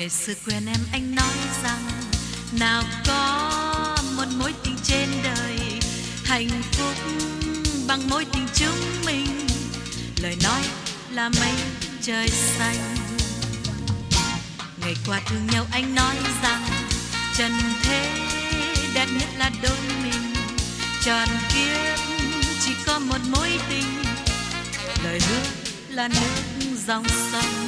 Ngày xưa quen em anh nói rằng nào có một mối tình trên đời hạnh phúc bằng mối tình chúng mình. Lời nói là mây trời xanh. Ngày qua thương nhau anh nói rằng trần thế đẹp nhất là đôi mình, tròn kiếp chỉ có một mối tình. Lời hứa là nước dòng sông,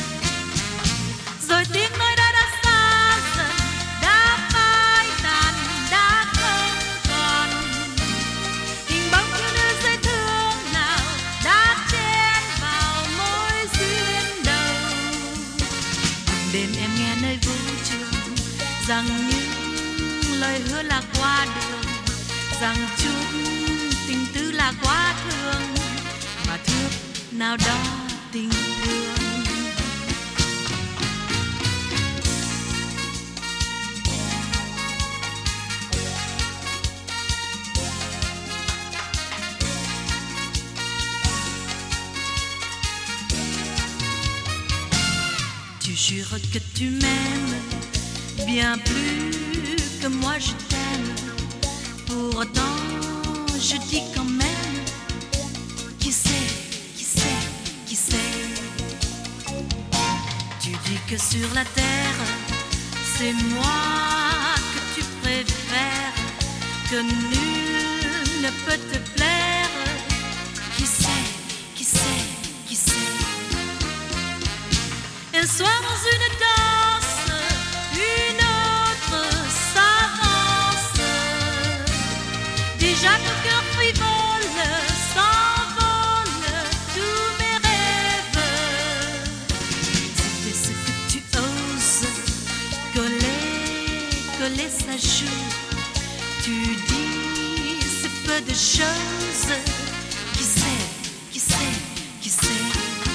rồi tiếng nói đã xa dần, đã phai tàn, đã không còn hình bóng yêu nữ dễ thương nào đã chen vào mối duyên đầu. Đêm em nghe nơi vũ trường rằng những lời hứa là qua đường, rằng chút tình tư là quá thương, mà thương nào đó tình thương. Tu jures que tu m'aimes bien plus que moi je t'aime. Pourtant je dis quand même, qui sait, qui sait, qui sait. Tu dis que sur la terre c'est moi que tu préfères, que nul ne peut te plaire. Qui sait, qui sait, qui sait. Un soir dans une danse, une autre s'avance. Déjà ton cœur frivole s'envole, tous mes rêves. C'était ce que tu oses, coller, coller sa joue. Tu dis c'est peu de choses. Qui sait, qui sait, qui sait.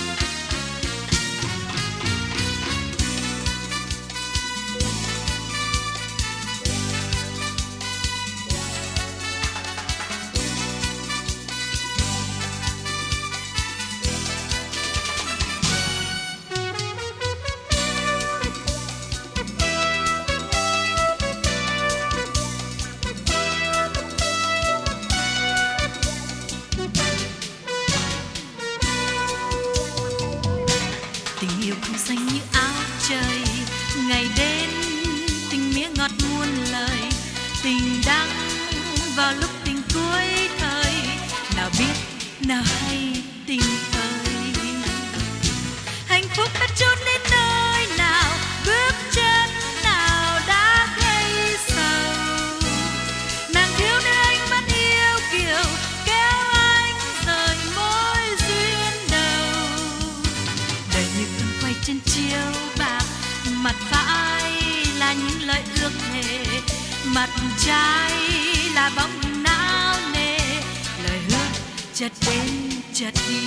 Tình yêu không xanh như áo trời, ngày đến tình nghĩa ngọt muôn lời. Tình đắng vào lúc tình cuối thời, nào biết nào hay tình ơi. Hạnh phúc đã trốn đến nơi nào, bước chân nào đã gây sầu. Nàng thiếu nữ anh vẫn yêu kiều, kéo anh rời mối duyên đầu. Đời như con quay trên chiếu bạc, mặt phải là những lời ước thề, mặt trái là bóng hình não nề. Lời hứa chợt đến chợt đi.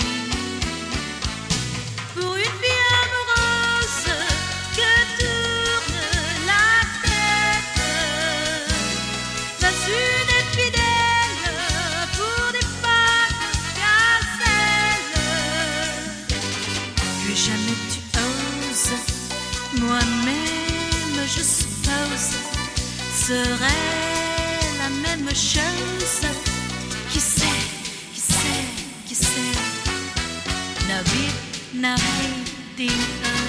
Pour une vie amoureuse que tourne la tête, dans une infidèle pour des pas de gazelle. Puis jamais tu oses, moi-même je suppose, serait la même chose. Qui sait, qui sait, qui sait. Nào biết nào hay tình ơi.